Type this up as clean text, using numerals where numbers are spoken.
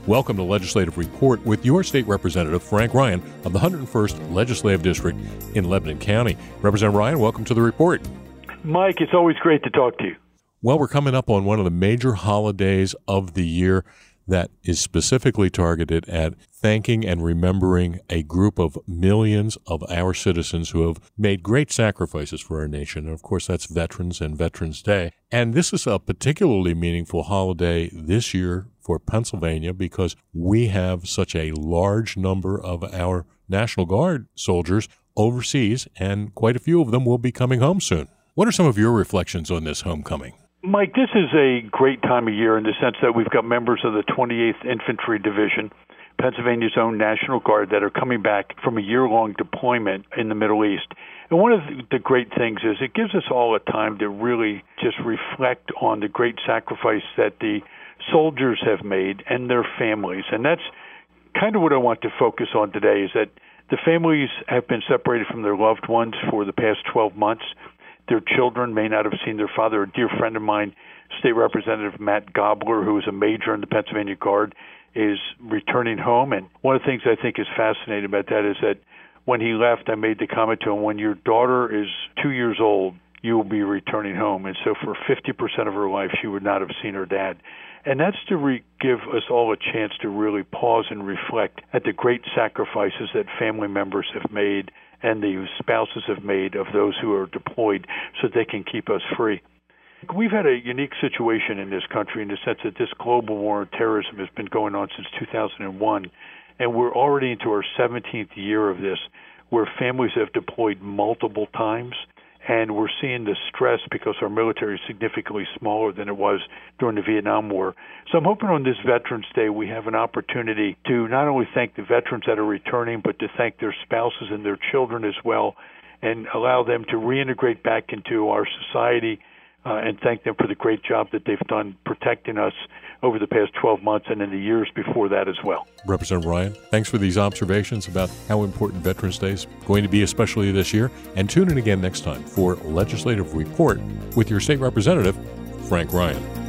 Welcome to Legislative Report with your state representative, Frank Ryan, of the 101st Legislative District in Lebanon County. Representative Ryan, welcome to the report. Mike, it's always great to talk to you. Well, we're coming up on one of the major holidays of the year that is specifically targeted at thanking and remembering a group of millions of our citizens who have made great sacrifices for our nation. And of course, that's Veterans and Veterans Day. And this is a particularly meaningful holiday this year for Pennsylvania because we have such a large number of our National Guard soldiers overseas, and quite a few of them will be coming home soon. What are some of your reflections on this homecoming? Mike, this is a great time of year in the sense that we've got members of the 28th Infantry Division, Pennsylvania's own National Guard, that are coming back from a year-long deployment in the Middle East. And one of the great things is it gives us all a time to really just reflect on the great sacrifice that the soldiers have made and their families. And that's kind of what I want to focus on today, is that the families have been separated from their loved ones for the past 12 months. Their children may not have seen their father. A dear friend of mine, State Representative Matt Gobler, who is a major in the Pennsylvania Guard, is returning home. And one of the things I think is fascinating about that is that when he left, I made the comment to him, when your daughter is 2 years old, you will be returning home. And so for 50% of her life, she would not have seen her dad. And that's to give us all a chance to really pause and reflect at the great sacrifices that family members have made and the spouses have made of those who are deployed so they can keep us free. We've had a unique situation in this country in the sense that this global war on terrorism has been going on since 2001, and we're already into our 17th year of this, where families have deployed multiple times, and we're seeing the stress because our military is significantly smaller than it was during the Vietnam War. So I'm hoping on this Veterans Day we have an opportunity to not only thank the veterans that are returning, but to thank their spouses and their children as well, and allow them to reintegrate back into our society, and thank them for the great job that they've done protecting us over the past 12 months and in the years before that as well. Representative Ryan, thanks for these observations about how important Veterans Day is going to be, especially this year. And tune in again next time for Legislative Report with your state representative, Frank Ryan.